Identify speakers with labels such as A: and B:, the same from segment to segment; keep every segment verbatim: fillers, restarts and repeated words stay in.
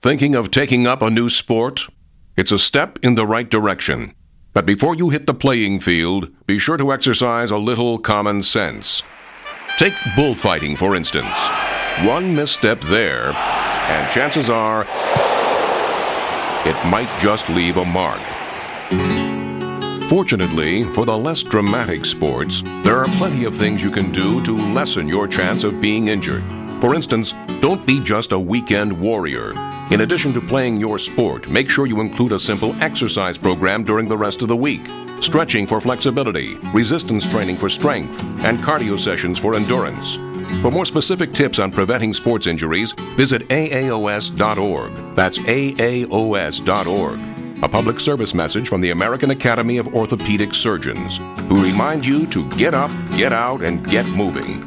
A: Thinking of taking up a new sport? It's a step in the right direction. But before you hit the playing field, be sure to exercise a little common sense. Take bullfighting, for instance. One misstep there, and chances are it might just leave a mark. Fortunately, for the less dramatic sports, there are plenty of things you can do to lessen your chance of being injured. For instance, don't be just a weekend warrior. In addition to playing your sport, make sure you include a simple exercise program during the rest of the week. Stretching for flexibility, resistance training for strength, and cardio sessions for endurance. For more specific tips on preventing sports injuries, visit A A O S dot org. That's A A O S dot org. A public service message from the American Academy of Orthopedic Surgeons, who remind you to get up, get out, and get moving.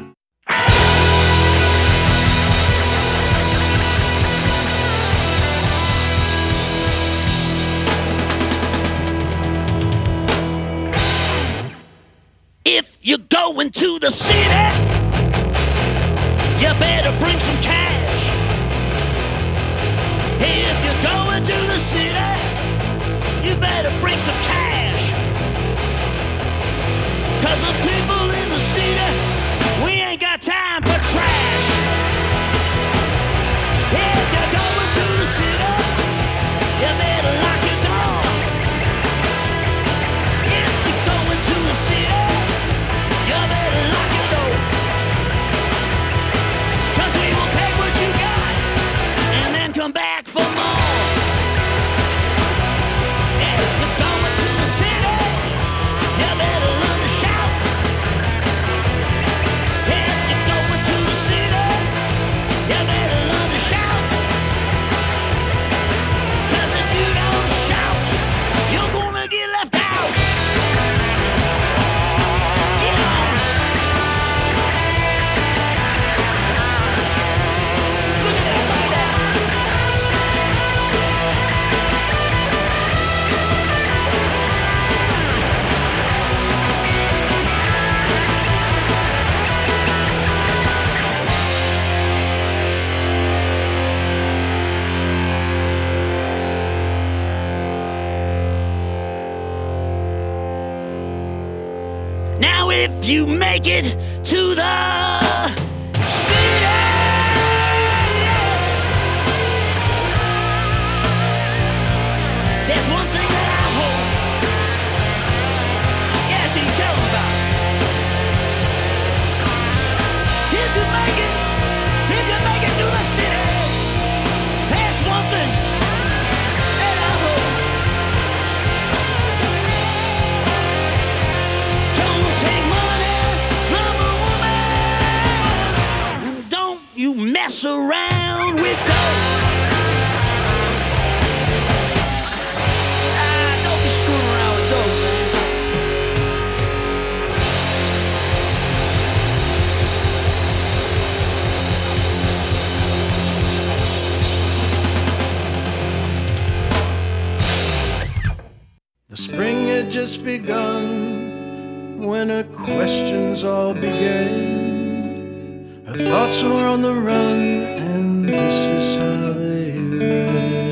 B: If you're going to the city, you better bring some cash. If you're going to the city, you better bring some cash. Cause the people in the city, we ain't got time for trash. If you're going to the city, you better lock your door. If you're going to the city, you better lock your door. Cause we will take what you got and then come back for more. If you're going to the city, you better learn to shout. If you're going to the city, you better learn to shout. Cause if you don't shout, you're gonna get left out. Get on. Look at that right there. Now if you make it to the city, there's one thing that I hope. Yeah, T, tell them about it. If you make it, if you make it to the city, there's one thing that I hope. Don't take money from a woman, and don't you mess around with dough. Ah, don't be screwing around with dough, man.
C: The spring had just begun when her questions all began. Her thoughts were on the run, and this is how they ran.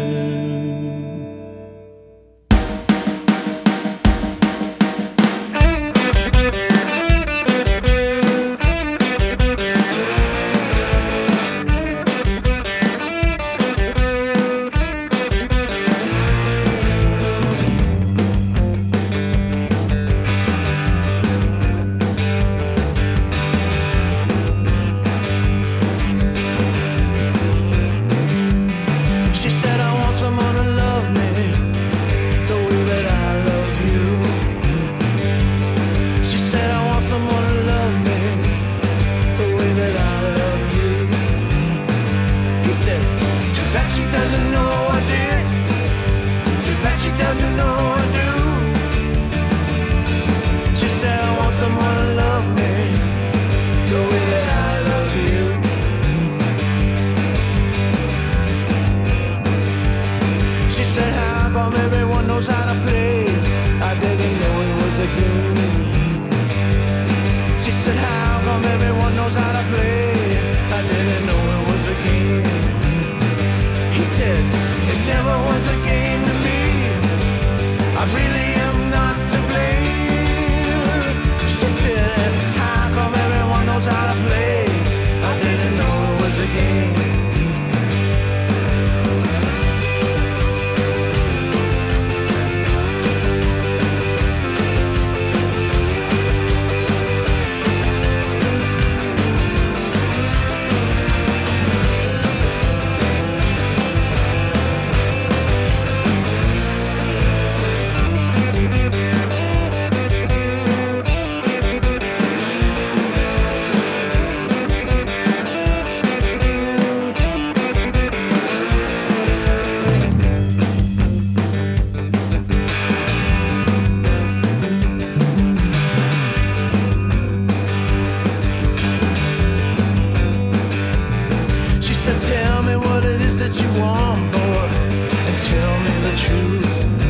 C: want, boy, and tell me the truth.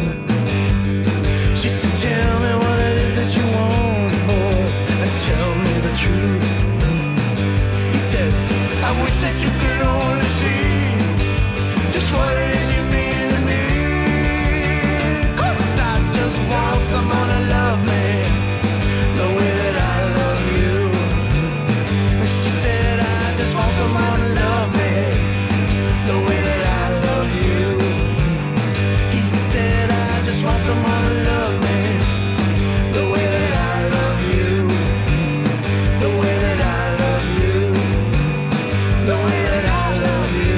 C: She said, tell me what it is that you want, boy, and tell me the truth. He said, I wish that you could only see just what it is you mean to me. 'Cause I just want someone to love me the way that I love you. And she said, I just want someone to love me the way that I love you. He said, I just want someone to love me the way that I love you. The way that I love you. The way that I love you.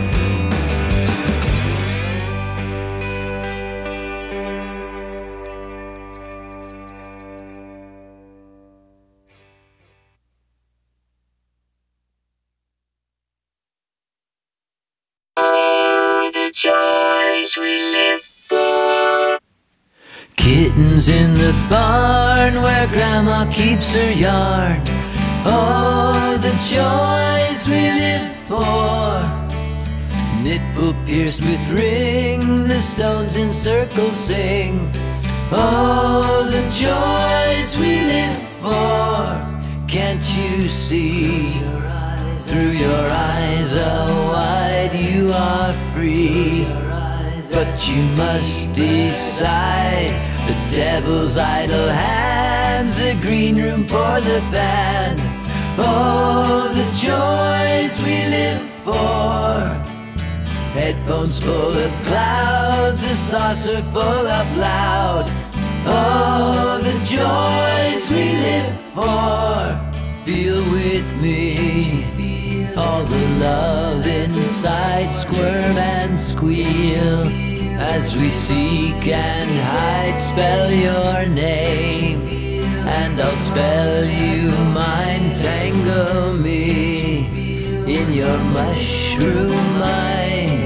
D: Kittens in the barn where Grandma keeps her yarn. Oh, the joys we live for. Nipple pierced with ring, the stones in circles sing. Oh, the joys we live for. Can't you see? Through your eyes, oh, wide you are free. But you must decide. The devil's idle hands, a green room for the band. Oh, the joys we live for. Headphones full of clouds, a saucer full of loud. Oh, the joys we live for. Feel with me all the love inside, squirm and squeal. As we seek and hide, spell your name, and I'll spell you mine. Tangle me in your mushroom mind.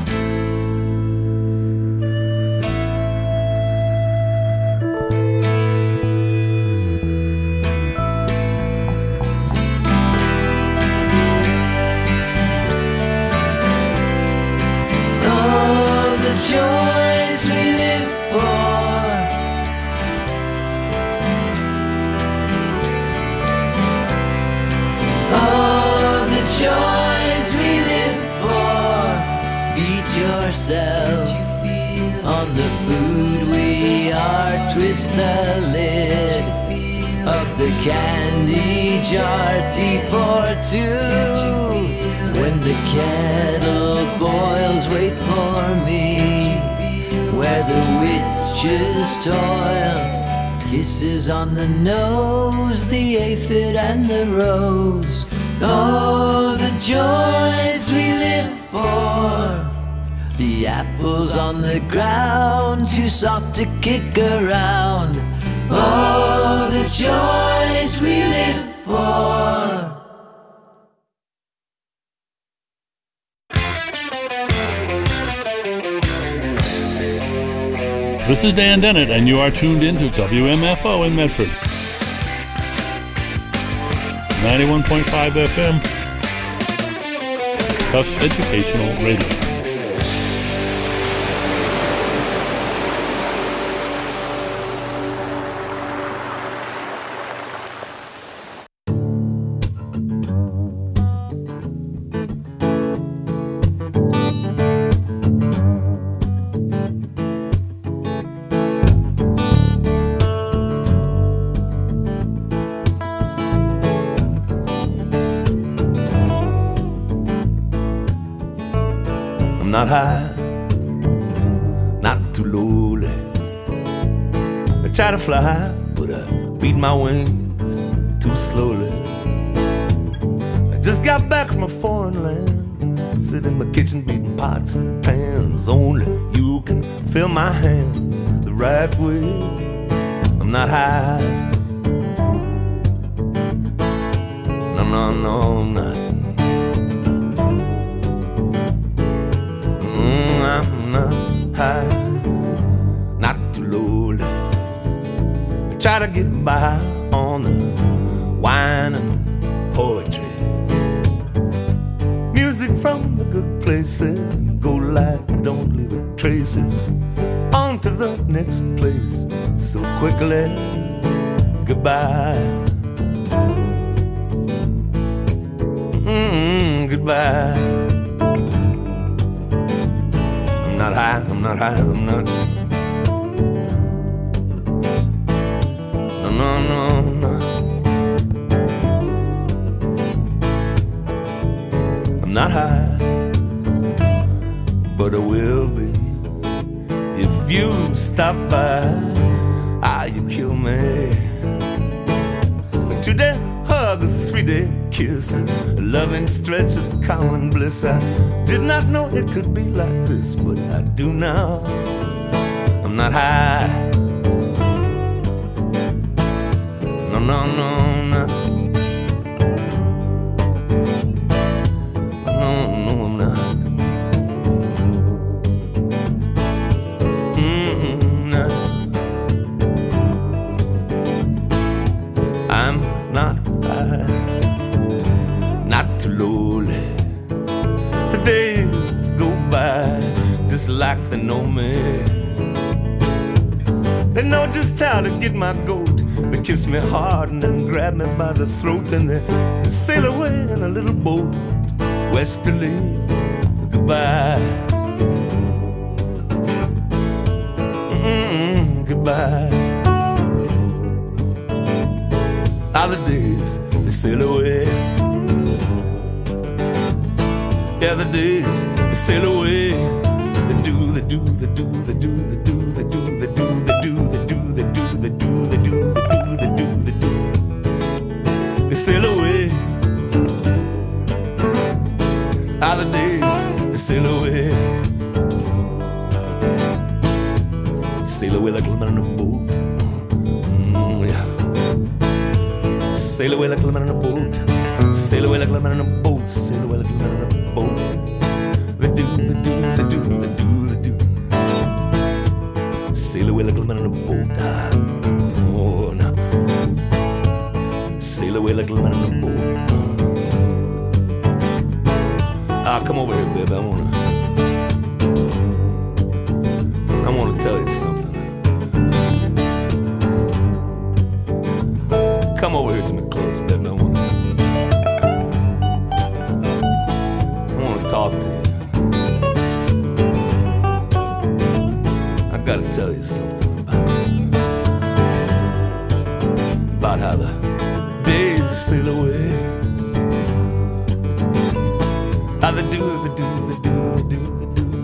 D: Joys we live for. Oh, the joys we live for. Feed yourself on the food we are. Twist the lid of the candy jar. Tea for two. When the kettle boils, wait for me. Where the witches toil, kisses on the nose, the aphid and the rose. Oh, the joys we live for. The apples on the ground, too soft to kick around. Oh, the joys we live for.
E: This is Dan Dennett, and you are tuned into W M F O in Medford. ninety-one point five F M, Tufts Educational Radio.
C: Not high, not too lowly. I try to fly, but I beat my wings too slowly. I just got back from a foreign land, sit in my kitchen beating pots and pans. Only you can fill my hands the right way. I'm not high, no, no, no, I'm not. I'm not high, not too lowly. I try to get by on the wine and poetry, music from the good place. places. Go light, don't leave a traces. On to the next place so quickly. Goodbye. Mm, goodbye. I'm not high, I'm not high, I'm not. No, no, no, no. I'm not high, but I will be if you stop by. Ah, you kill me. A two-day hug, a three-day kiss, a loving stretch of common bliss. I did not know it could be like this, but I do now. I'm not high. No, no, no, no. No, no, I'm not. Mm-mm, no. I'm not high, not too lowly. The days go by just like they know me. They know just how to get my goat. They kiss me hard and then grab me by the throat. Then they, they sail away in a little boat westerly. Goodbye. Mm-mm, goodbye. How the days they sail away. Yeah, the days they sail away. They do, they do, they do, they do, they do, they do, they do, they do, they do, they do, they do, they do, they do, they do, they do. They sail away. How the days they sail away. Sail away like a man on a boat. Mm, yeah. Sail away like a man on a boat. Sail away like a man on a boat. Sail away like a man on a boat. They do, they do, they do, they do, they do. Sail away like a man on a boat. Ah, oh, no. Sail away like a man on a boat. Ah, come over here, baby. I wanna, I wanna tell you something. Come over here to me close, baby. I wanna, I wanna talk to you. I gotta tell you something about, about how the days sail away. How they do, they do, they do, they do, they do.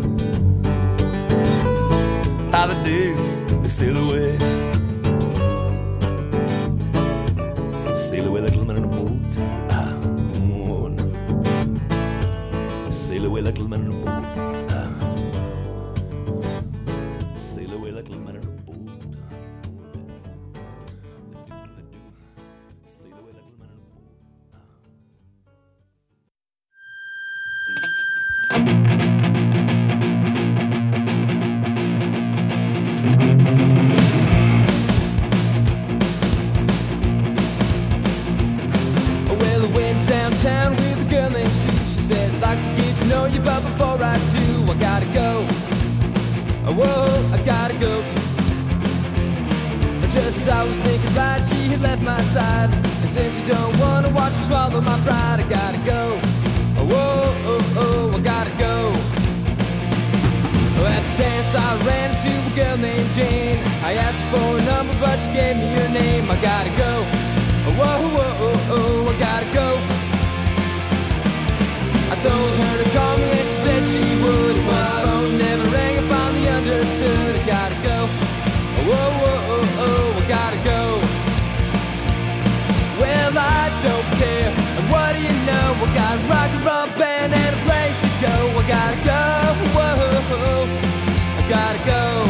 C: How the days they sail away. Sail away like a man in a boat. Ah, oh, no. Sail away like a man in a boat. Ah. Sail away like a man in a boat. Sail away like a man in a boat.
D: Well, I went downtown with a girl named Sue. She said, I'd like to get to know you, but before I do, I gotta go. Whoa, I gotta go. Just as I was thinking right, she had left my side. And since you don't wanna watch me swallow my pride, I gotta go. Whoa, oh, oh, I gotta go. At the dance I ran into a girl named Jane. I asked her for a number, but she gave me her name. I gotta go. Whoa, whoa, oh, oh, I gotta go. I told her to call me and she said she would. And when the phone never rang, I finally understood. I gotta go. Whoa, whoa, oh, oh, I gotta go. Well, I don't care. And what do you know? I got a rock and roll band and a place to go. I gotta go. Whoa, I gotta go.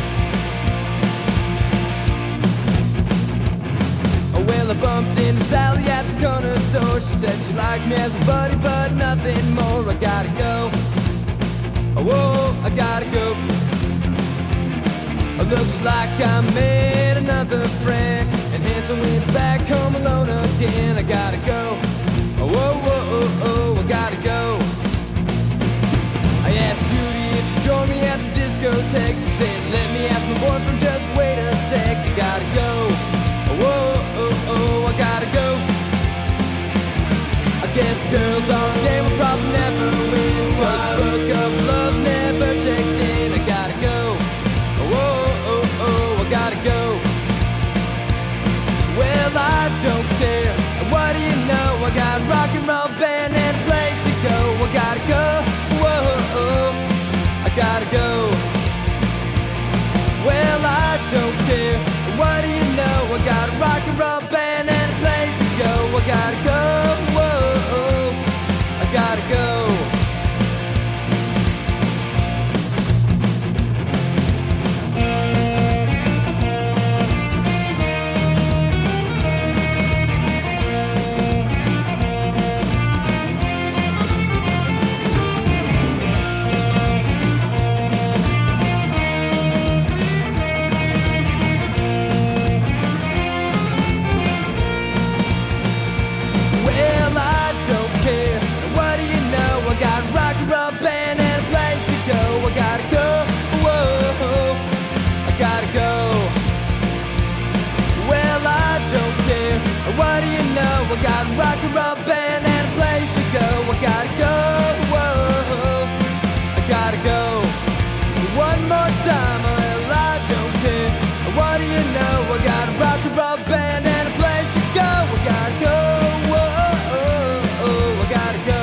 D: Well, I bumped into Sally at the corner store. She said she liked me as a buddy, but nothing more. I gotta go. Whoa, I gotta go. Looks like I made another friend, and hence I went back home alone again. I gotta go. Whoa, whoa, oh, oh, I gotta go. discotheque. She said, let me ask my boyfriend, just wait a sec. I gotta go. Whoa, oh, oh, I gotta go. I guess girls on the game will probably never win, 'cause the book of love never checked in. I gotta go. Whoa, oh, oh, I gotta go. Well, I don't care. What do you know? I got a rock and roll band and a place to go. I gotta go. Whoa, oh, I gotta go. Well, I don't care. What do you know? I got a rock and roll band and a place to go. I gotta go. Whoa, oh, I gotta go. What do you know? I got a rock and roll band and a place to go. I gotta go. Whoa, I gotta go. One more time, well, I don't care. What do you know? I got a rock and roll band and a place to go. I gotta go. Whoa, I gotta go.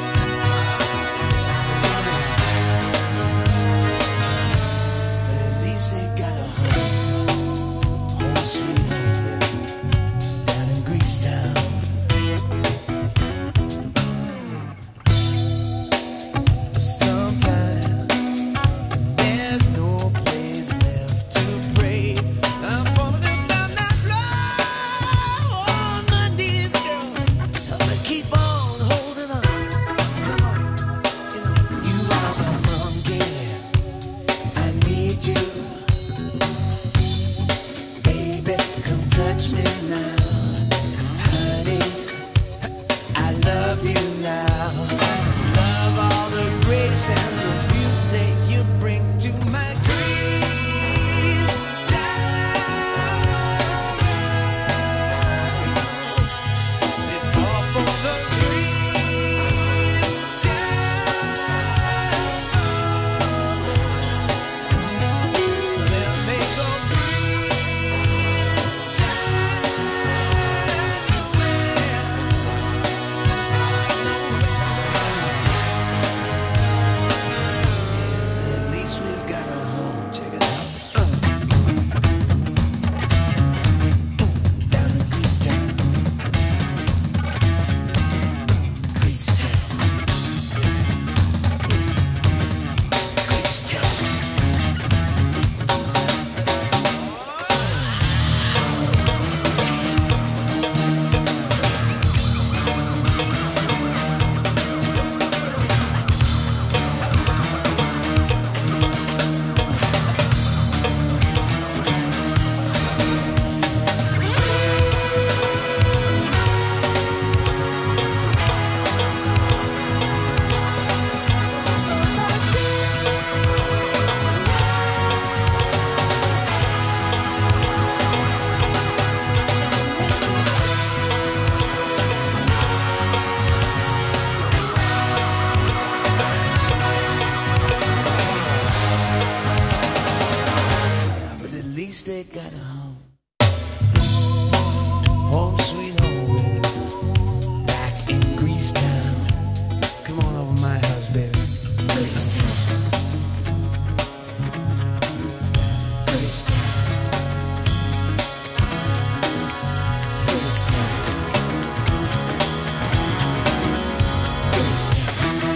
F: These
B: least they got a home. Home sweet home, baby. Back in Grease Town. Come on over my house, baby. Grease Town. Grease Town. Grease Town. Grease Town.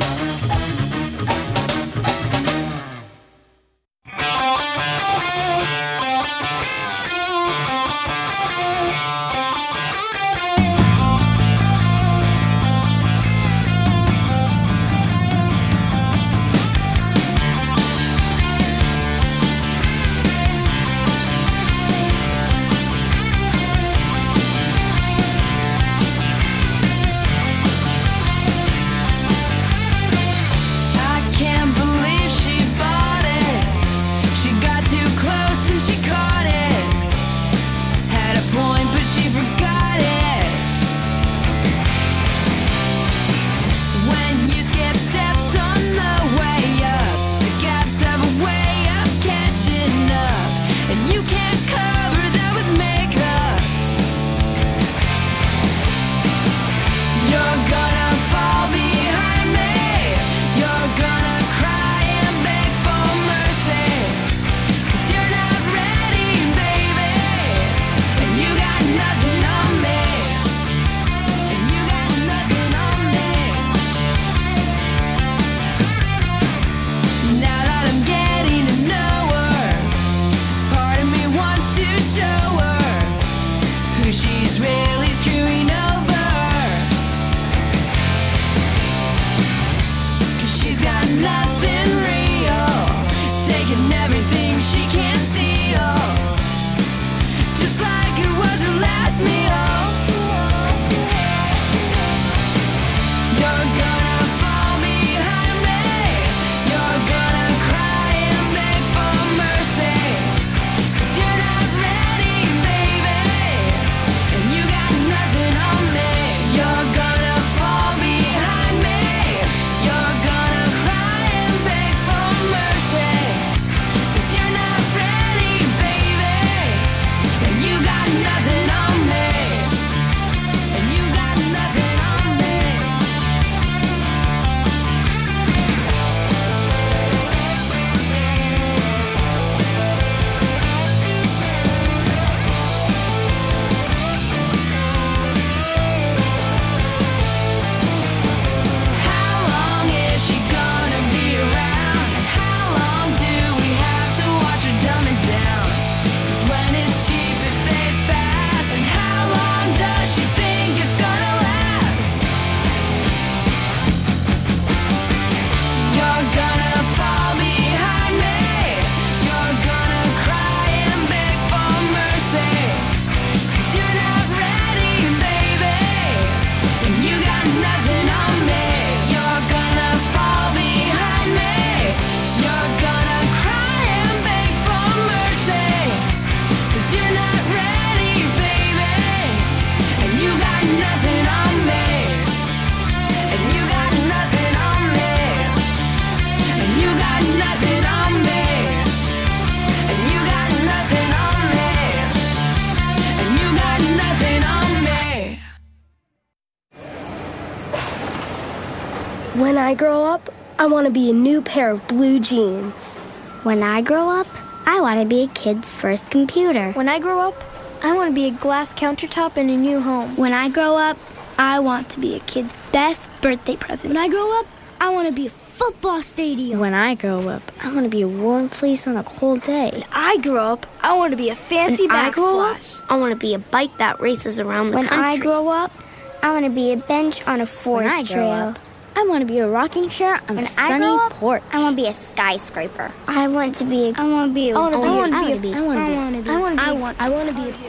F: When I grow up, I want to be a new pair of blue jeans.
G: When I grow up, I want to be a kid's first computer.
H: When I grow up, I want to be a glass countertop in a new home.
F: When I grow up, I want to be a kid's best birthday present.
G: When I grow up, I want to be a football stadium.
F: When I grow up, I want to be a warm fleece on a cold day.
H: When I grow up, I want to be a fancy
F: when I grow up,
H: backsplash.
F: I want to be a bike that races around the
G: when
F: country.
G: When I grow up, I want to be a bench on a forest
F: when I
G: trail.
F: Grow up, I want to be a rocking chair on
G: when
F: a sunny
G: I up,
F: porch.
G: I want to be a skyscraper. I want to be a... I want to be a...
H: I want to be...
F: I want to be...
H: I want to be...
F: I want to be...
H: I want to be...
F: I want, I want to be...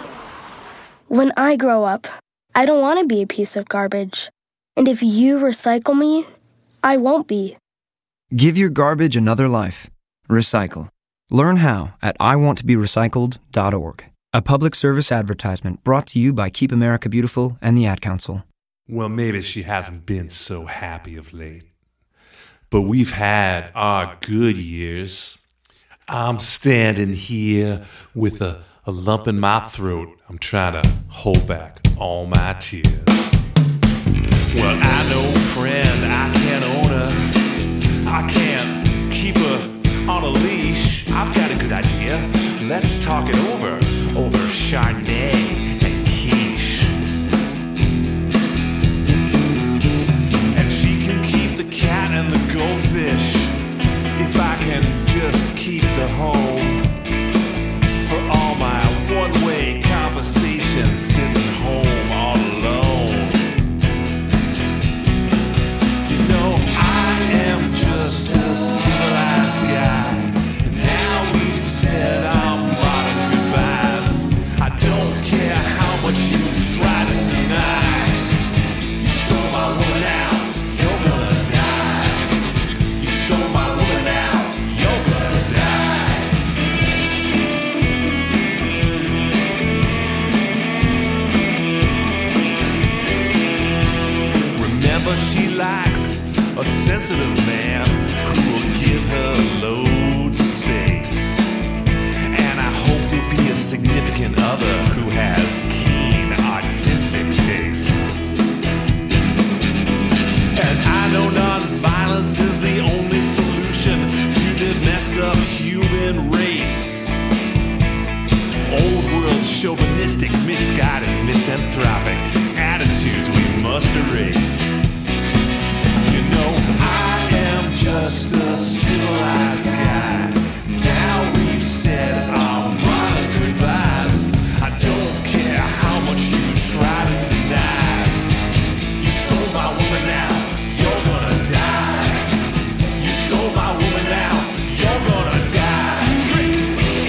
F: When I grow up, I don't want to be a piece of garbage. And if you recycle me, I won't be.
I: Give your garbage another life. Recycle. Learn how at I want to be recycled dot org. A public service advertisement brought to you by Keep America Beautiful and the Ad Council.
J: Well, maybe she hasn't been so happy of late. But we've had our good years. I'm standing here with a, a lump in my throat. I'm trying to hold back all my tears. Well, I know, friend, I can't own her. I can't keep her on a leash. I've got a good idea. Let's talk it over, over Chardonnay and quiche. And she can keep the cat and the goldfish if I can just keep the home for all my one-way conversations sitting home all alone. You know, I am just a civilized guy, and now we've said our modern goodbyes. I don't care how much you try to deny. You stole my woman out, you're gonna die. You stole my woman out, you're gonna die. Remember, she likes a sensitive man who will give her loads of space. And I hope you'll be a significant other who has keen artistic tastes. And I know non-violence is the only solution to the messed up human race. Old world chauvinistic, misguided, misanthropic attitudes we must erase. You know, I am just a civilized guy. Now we've said our modern goodbyes. I don't care how much you try to deny. You stole my woman now, you're gonna die. You stole my woman now, you're gonna die. Drink.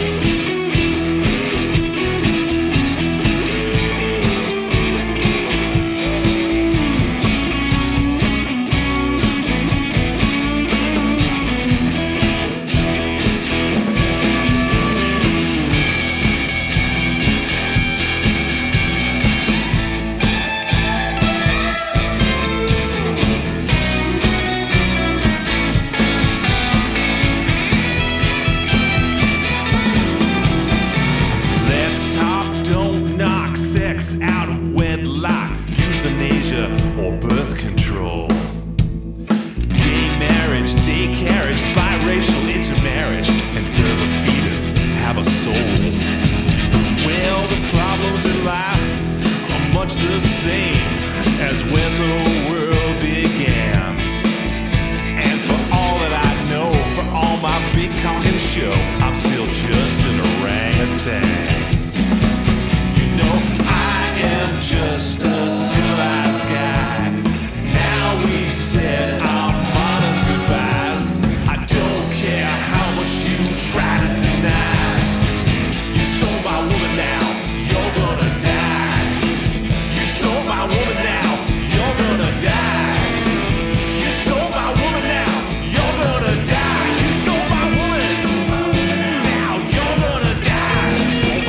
J: Let's talk, don't knock, sex out of wedlock, euthanasia or birth control, gay marriage, day carriage, biracial intermarriage, and does a fetus have a soul? Well, the problems in life are much the same as when the world began. And for all that I know, for all my big talking show, I'm still just an orangutan. You know, I am just a civilized guy. Now we've said our modern goodbyes. I don't care how much you try to deny. You stole my woman now, you're gonna die. You stole my woman now, you're gonna die. You stole my woman now, you're gonna die. You stole my woman now, you're gonna die. You stole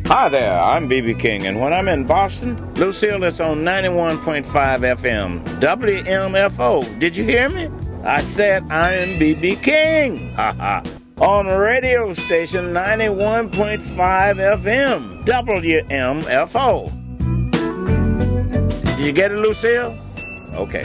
K: Hi there, I'm B B King, and when I'm in Boston, Lucille is on ninety-one point five F M, W M F O. Did you hear me? I said I'm B B King, haha, on radio station ninety-one point five F M, W M F O. Did you get it, Lucille? Okay.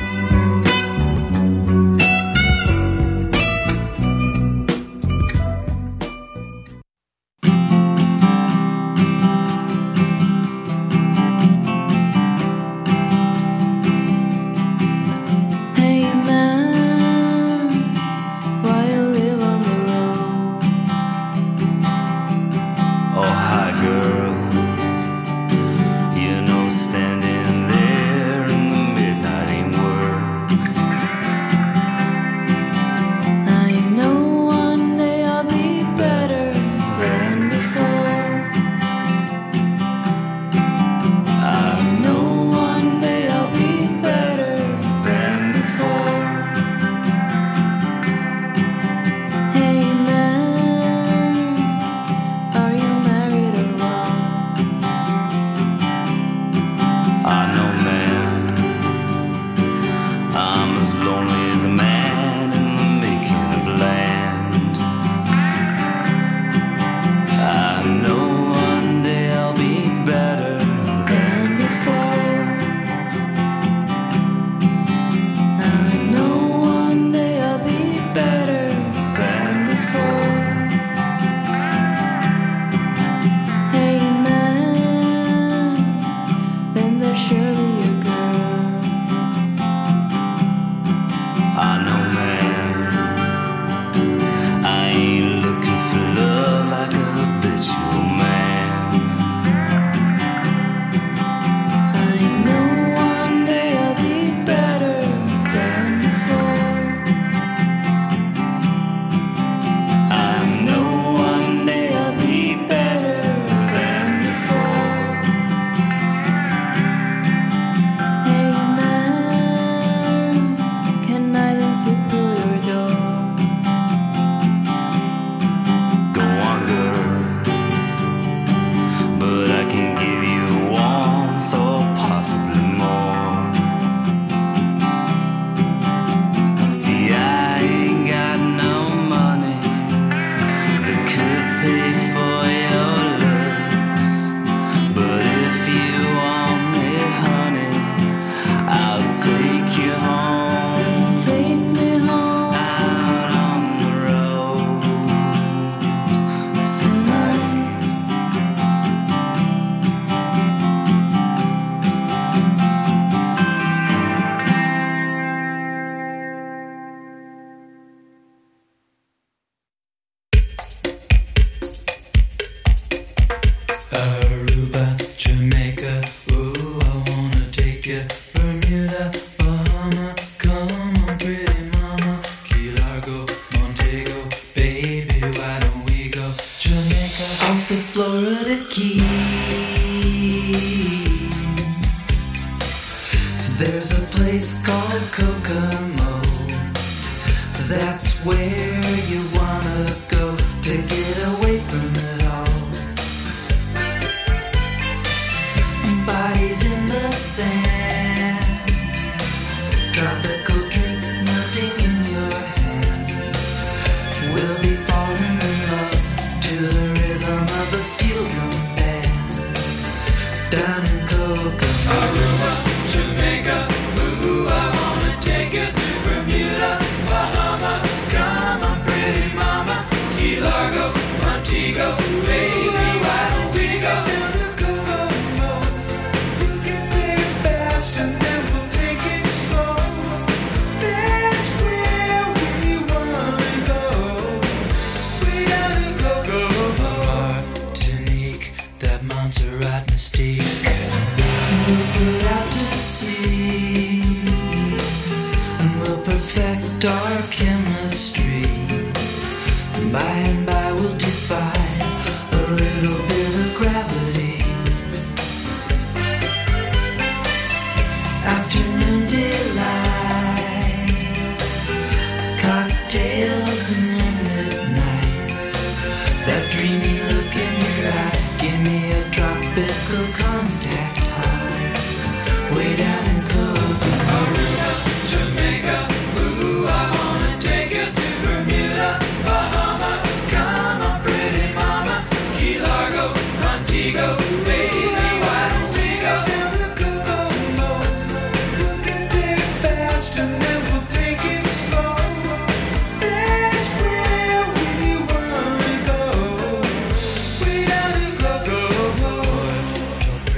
L: That dreamy look in your eye, give me a tropical contact high, way down in Kokomo. Aruba, Jamaica, ooh, I wanna take you to Bermuda, Bahama, come on pretty mama, Key Largo, Montego, baby, why don't we go down to Kokomo? We can take it fast and then we'll take it slow. That's where we wanna go. Way down to Kokomo.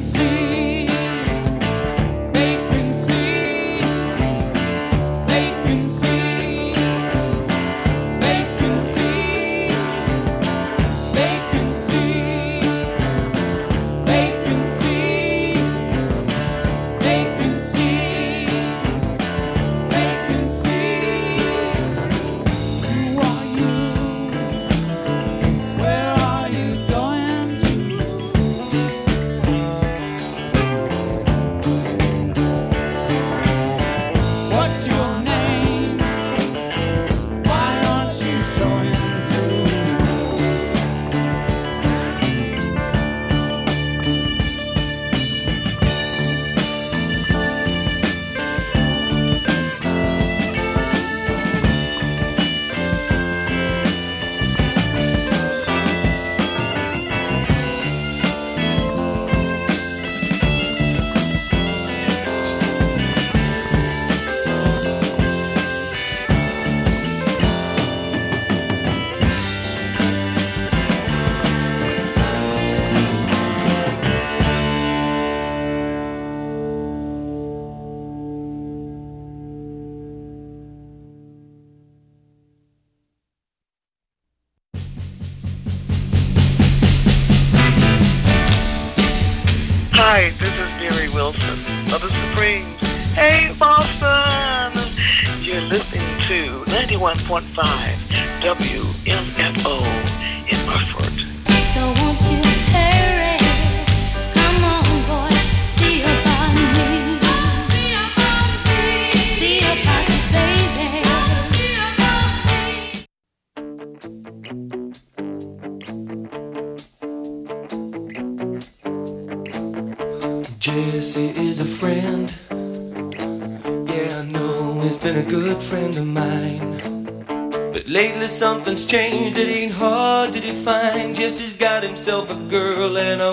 L: Vacancy, vacancy, vacancy, vacancy, vacancy, vacancy, vacancy, vacancy. Who are you? Where are you going to? What's your name? Why aren't you showing through?
M: Hi, this is Mary Wilson of the Supremes. Hey, Boston! You're listening to ninety-one point five W M F O in Burford.
N: So won't you hurry? Come on, boy, see about me. See about you, baby.
O: Jesse is a friend. Yeah, I know he's been a good friend of mine. But lately something's changed, it ain't hard to define. Jesse's got himself a girl and a